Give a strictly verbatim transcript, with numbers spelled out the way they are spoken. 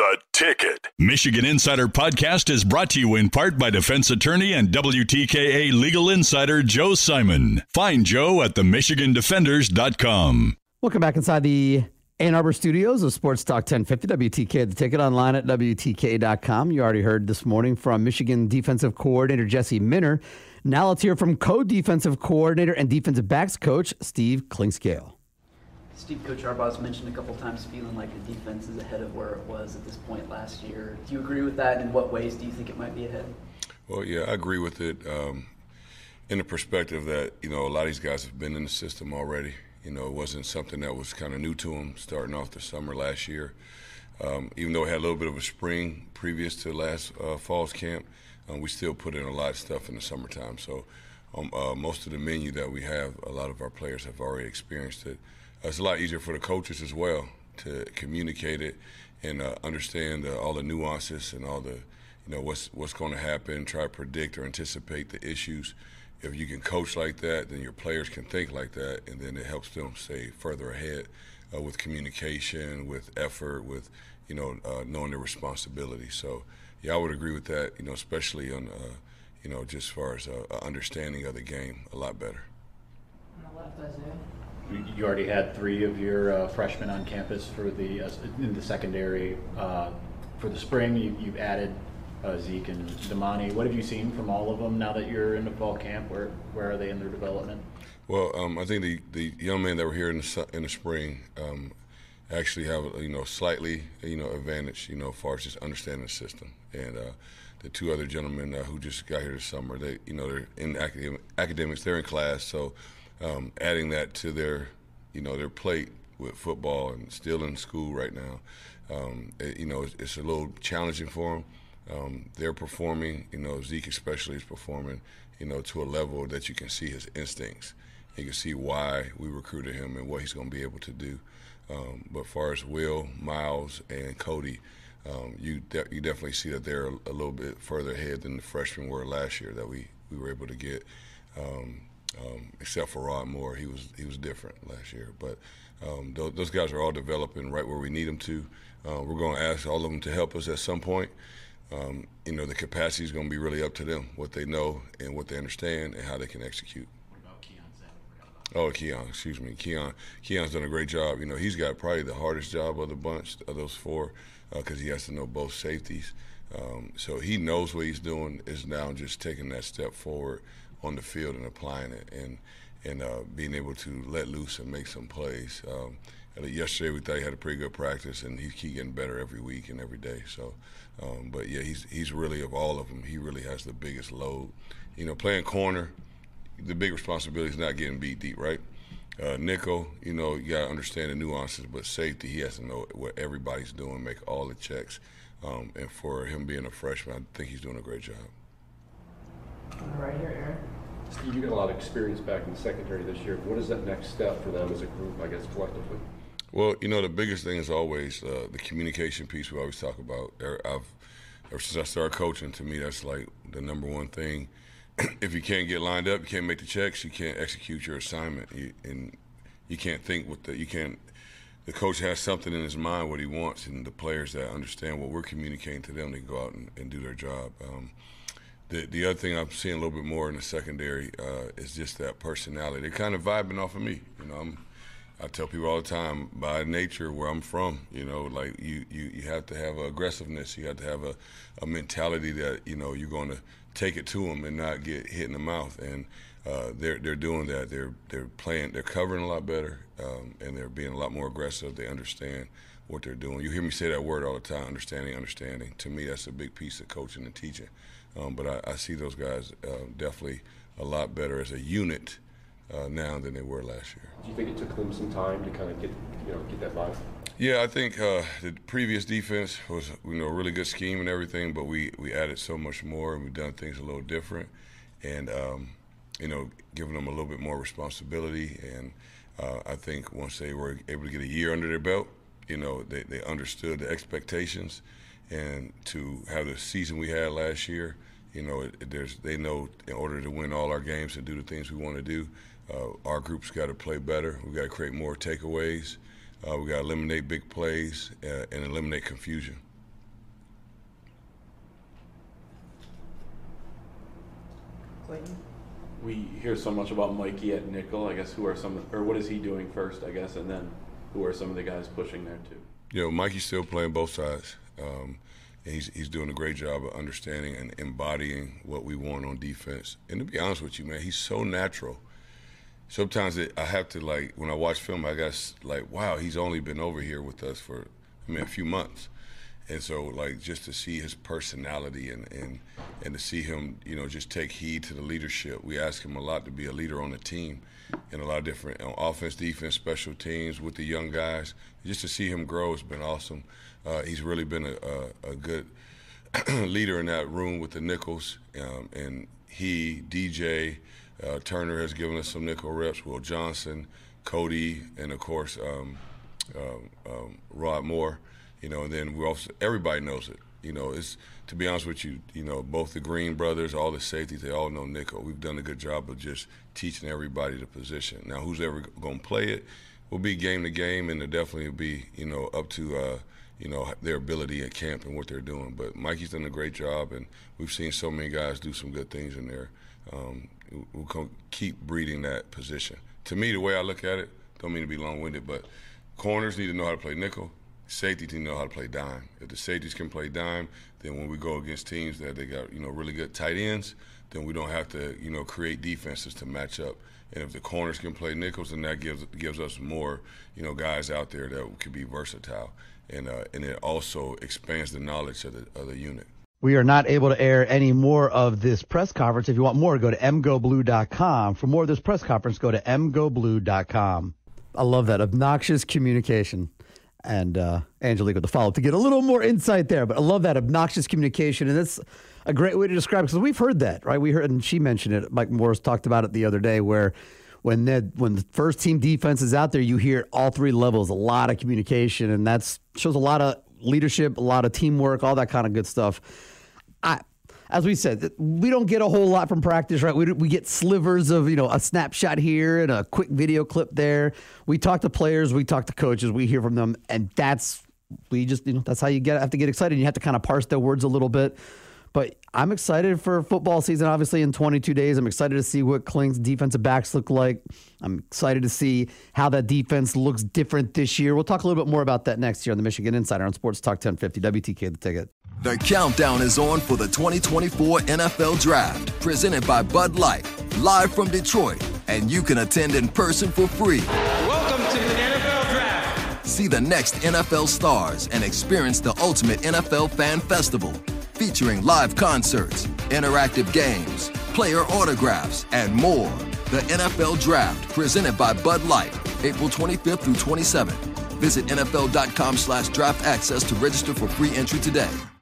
The Ticket. Michigan Insider Podcast is brought to you in part by defense attorney and W T K A legal insider Joe Simon. Find Joe at the michigan defenders dot com. Welcome back inside the Ann Arbor studios of Sports Talk ten fifty W T K. The Ticket online at W T K dot com. You already heard this morning from Michigan defensive coordinator Jesse Minter. Now let's hear from co-defensive coordinator and defensive backs coach Steve Clinkscale. Steve, Coach Arbaugh's mentioned a couple times feeling like the defense is ahead of where it was at this point last year. Do you agree with that? And in what ways do you think it might be ahead? Well, yeah, I agree with it um, in the perspective that, you know, a lot of these guys have been in the system already. You know, it wasn't something that was kind of new to them starting off the summer last year. Um, even though we had a little bit of a spring previous to last uh, fall's camp, um, we still put in a lot of stuff in the summertime. So um, uh, most of the menu that we have, a lot of our players have already experienced it. Uh, it's a lot easier for the coaches as well to communicate it and uh, understand uh, all the nuances and all the, you know, what's what's going to happen, try to predict or anticipate the issues. If you can coach like that, then your players can think like that, and then it helps them stay further ahead uh, with communication, with effort, with, you know, uh, knowing their responsibility. So, yeah, I would agree with that, you know, especially on, uh, you know, just as far as uh, understanding of the game a lot better. On the left, Isaiah. You already had three of your uh, freshmen on campus for the uh, in the secondary uh, for the spring. You, you've added uh, Zeke and Damani. What have you seen from all of them now that you're in the fall camp? Where where are they in their development? Well, um, I think the, the young men that were here in the in the spring um, actually have you know slightly you know advantage you know as far as just understanding the system. And uh, the two other gentlemen uh, who just got here this summer, they you know they're in academic, academics, they're in class, so. Um, adding that to their, you know, their plate with football and still in school right now, um, it, you know, it's, it's a little challenging for them. Um, they're performing, you know, Zeke especially is performing, you know, to a level that you can see his instincts. You can see why we recruited him and what he's going to be able to do. Um, but as far as Will, Miles, and Cody, um, you de- you definitely see that they're a, a little bit further ahead than the freshmen were last year that we, we were able to get. Um, Um, except for Rod Moore, he was he was different last year. But um, th- those guys are all developing right where we need them to. Uh, we're going to ask all of them to help us at some point. Um, you know, the capacity is going to be really up to them, what they know and what they understand and how they can execute. What about Keon Zach? Oh, Keon, excuse me. Keon, Keon's done a great job. You know, he's got probably the hardest job of the bunch, of those four, because uh, he has to know both safeties. Um, so he knows what he's doing, is now just taking that step forward on the field and applying it and and uh, being able to let loose and make some plays. Um, yesterday we thought he had a pretty good practice, and he keep getting better every week and every day. So, um, but yeah, he's he's really, of all of them, he really has the biggest load. You know, playing corner, the big responsibility is not getting beat deep, right? Uh, nickel, you know, you got to understand the nuances, but safety, he has to know what everybody's doing, make all the checks. Um, and for him being a freshman, I think he's doing a great job. Right here, Aaron. Steve, you got a lot of experience back in the secondary this year. What is that next step for them as a group, I guess, collectively? Well, you know, the biggest thing is always uh, the communication piece we always talk about. I've, ever since I started coaching, to me, that's like the number one thing. If you can't get lined up, you can't make the checks, you can't execute your assignment, you, and you can't think with the, you can't, the coach has something in his mind what he wants, and the players that understand what we're communicating to them, they go out and, and do their job. Um, The the other thing I'm seeing a little bit more in the secondary uh, is just that personality. They're kind of vibing off of me. You know, I'm, I tell people all the time, by nature, where I'm from, you know, like you, you, you have to have aggressiveness. You have to have a, a mentality that, you know, you're going to take it to them and not get hit in the mouth. And uh, they're they're doing that. They're they're playing. They're covering a lot better, um, and they're being a lot more aggressive. They understand what they're doing. You hear me say that word all the time, understanding, understanding. To me, that's a big piece of coaching and teaching. Um, but I, I see those guys uh, definitely a lot better as a unit uh, now than they were last year. Do you think it took them some time to kind of get, you know, get that vibe? Yeah, I think uh, the previous defense was, you know, a really good scheme and everything, but we, we added so much more and we've done things a little different, and um, you know, giving them a little bit more responsibility. And uh, I think once they were able to get a year under their belt, you know, they, they understood the expectations, and to have the season we had last year. You know, it, it, there's they know in order to win all our games and do the things we want to do, uh, our group's got to play better. We got to create more takeaways. Uh, we got to eliminate big plays uh, and eliminate confusion. Clayton? We hear so much about Mikey at nickel. I guess who are some, or what is he doing first, I guess, and then who are some of the guys pushing there too? You know, Mikey's still playing both sides. Um, and he's, he's doing a great job of understanding and embodying what we want on defense. And to be honest with you, man, he's so natural. Sometimes it, I have to, like, when I watch film, I guess, like, wow, he's only been over here with us for, I mean, a few months. And so, like, just to see his personality and, and, and to see him, you know, just take heed to the leadership. We ask him a lot to be a leader on the team in a lot of different, you know, offense, defense, special teams with the young guys. Just to see him grow has been awesome. Uh, he's really been a, a, a good leader in that room with the nickels. Um, and he, D J, uh, Turner has given us some nickel reps, Will Johnson, Cody, and, of course, um, um, um, Rod Moore. You know, and then we also, everybody knows it. You know, it's, to be honest with you, you know, both the Green brothers, all the safeties, they all know nickel. We've done a good job of just teaching everybody the position. Now, who's ever going to play it will be game to game, and it'll definitely be, you know, up to, uh, you know, their ability at camp and what they're doing. But Mikey's done a great job, and we've seen so many guys do some good things in there. Um, we'll keep breeding that position. To me, the way I look at it, don't mean to be long-winded, but corners need to know how to play nickel. Safeties need to know how to play dime. If the safeties can play dime, then when we go against teams that they got, you know, really good tight ends, then we don't have to, you know, create defenses to match up. And if the corners can play nickels, then that gives gives us more, you know, guys out there that could be versatile. And uh, and it also expands the knowledge of the, of the unit. We are not able to air any more of this press conference. If you want more, go to m go blue dot com. For more of this press conference, go to m go blue dot com. I love that. Obnoxious communication. And uh, Angelique with the follow-up to get a little more insight there. But I love that obnoxious communication, and that's a great way to describe it because we've heard that, right? We heard, and she mentioned it. Mike Morris talked about it the other day, where when the when the first team defense is out there, you hear at all three levels a lot of communication, and that shows a lot of leadership, a lot of teamwork, all that kind of good stuff. I. As we said, we don't get a whole lot from practice, right? We we get slivers of, you know, a snapshot here and a quick video clip there. We talk to players, we talk to coaches, we hear from them, and that's we just, you know, that's how you get have to get excited. You have to kind of parse their words a little bit. But I'm excited for football season, obviously, in twenty-two days. I'm excited to see what Kling's defensive backs look like. I'm excited to see how that defense looks different this year. We'll talk a little bit more about that next year on the Michigan Insider on Sports Talk ten fifty, W T K The Ticket. The countdown is on for the twenty twenty-four N F L Draft, presented by Bud Light, live from Detroit, and you can attend in person for free. Welcome to the N F L Draft. See the next N F L stars and experience the ultimate N F L fan festival, featuring live concerts, interactive games, player autographs, and more. The N F L Draft, presented by Bud Light, April twenty-fifth through twenty-seventh. Visit N F L dot com slash draft access to register for free entry today.